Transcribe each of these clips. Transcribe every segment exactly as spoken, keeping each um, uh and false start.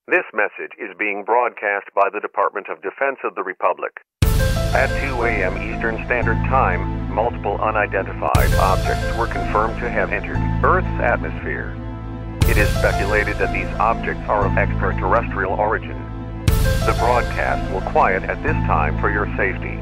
This message is being broadcast by the Department of Defense of the Republic. At two a.m. Eastern Standard Time, multiple unidentified objects were confirmed to have entered Earth's atmosphere. It is speculated that these objects are of extraterrestrial origin. The broadcast will quiet at this time for your safety.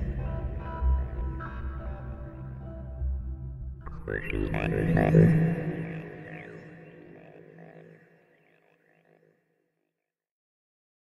Thank you.